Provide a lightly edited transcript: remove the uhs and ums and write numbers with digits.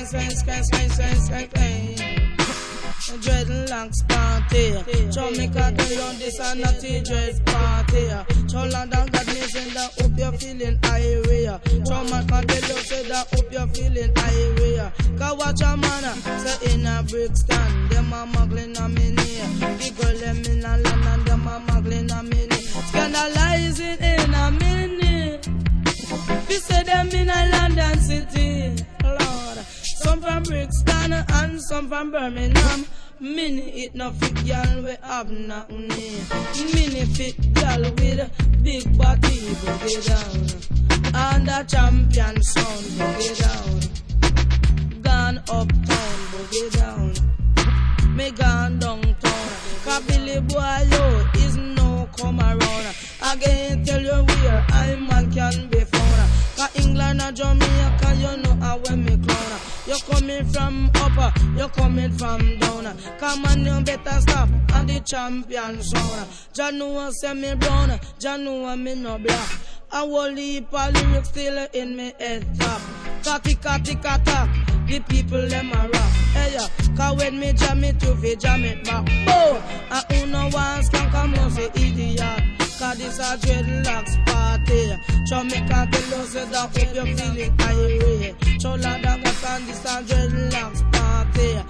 Dreadlocks party. Jamaica, tell you this and not a dread party. Cholanda got me saying that hope you're feeling irate. Jamaica, tell you say that hope you're feeling irate. Cause watch a man, say in a Brixton, them a muggling a mini. The girl them in a land and them a muggling a mini. Scandalizing in a mini. We say them in a London city, Lord. Some from Brixton and some from Birmingham. Mini it no fit girl we have nothing. Mini fit girl with big body boogie down. And the champion sound boogie down. Gone uptown boogie down. Me gone downtown. Cause Billy Boy yo is no come around. Again tell you where I man can be found. Cause England and Jamaica you know how when me clown. You're coming from upper, you're coming from down. Come on, you better stop on the champion sound. Jah know say me brown, Jah know me no black. I will leap a lyrics still in me head top. Kata, the people them a rap. Hey yeah, cause when me jam it, you fi jam it back. Oh, and who no one can come on say idiot. Cause this a dreadlocks party. Jamaica tell us that if you're feeling irate. Chola danga and this a dreadlocks party.